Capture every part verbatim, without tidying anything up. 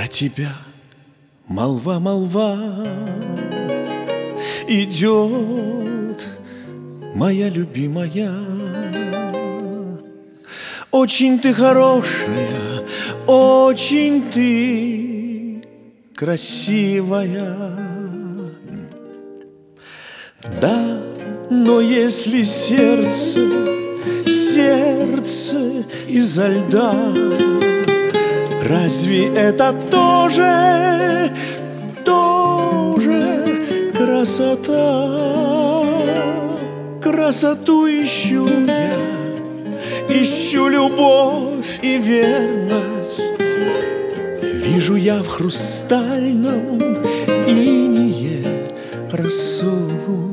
Про тебя молва, молва идет, моя любимая. Очень ты хорошая, очень ты красивая. Да, но если сердце, сердце изо льда, разве это тоже, тоже красота? Красоту ищу я, ищу любовь и верность. Вижу я в хрустальном инее росу.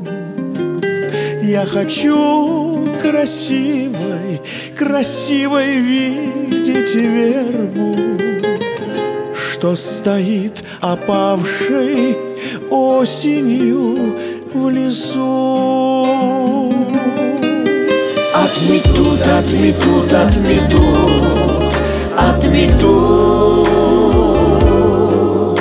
Я хочу красивой, красивой видеть вербу, что стоит опавшей осенью в лесу. Отметут, отметут, отметут, отметут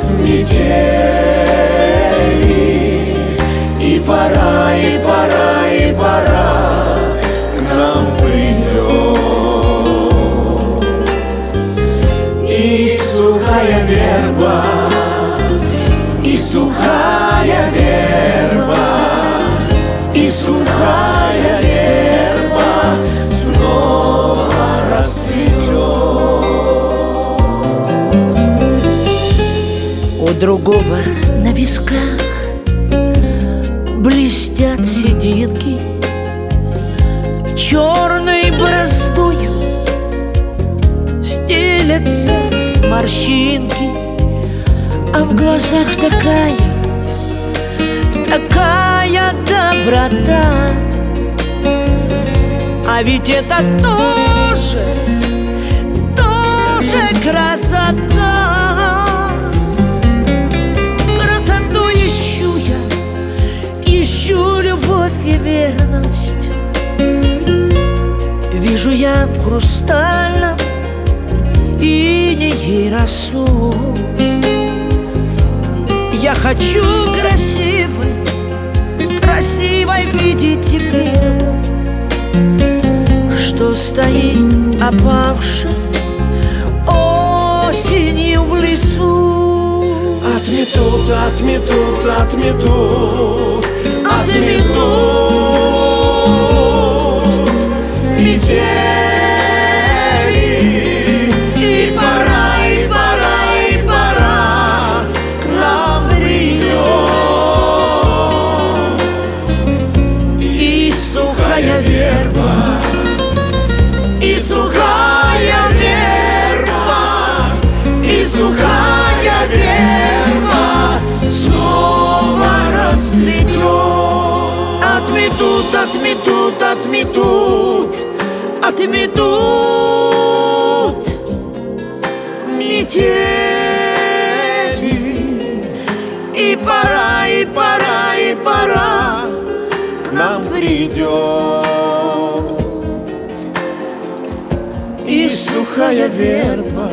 метели, и пора, и пора, и пора к нам придет. И сухая верба, и сухая верба, и сухая верба снова расцветет. У другого на висках блестят сединки, черной бороздою стелятся морщинки, а в глазах такая, такая доброта. А ведь это тоже, тоже красота. Красоту ищу я, ищу любовь и верность. Вижу я в хрустальном инее росу. Я хочу красивой, красивой видеть тебя, что стоит опавшей осенью в лесу. Отметут, отметут, отметут, отметут метели, и пора, и пора, и пора к нам придет. И сухая верба, и сухая верба, и сухая верба снова расцветет. Отметут, отметут, отметут, отметут метели, и пора, и пора, и пора к нам придет. И сухая верба,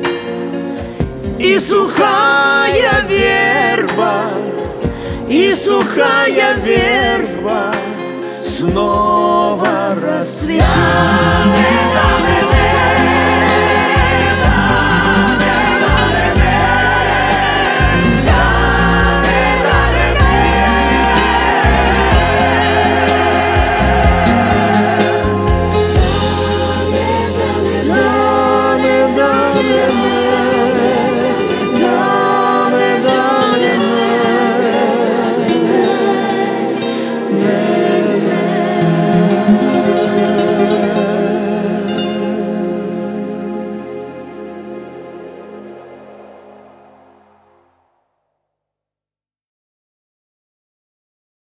и сухая верба, и сухая верба снова расцветет.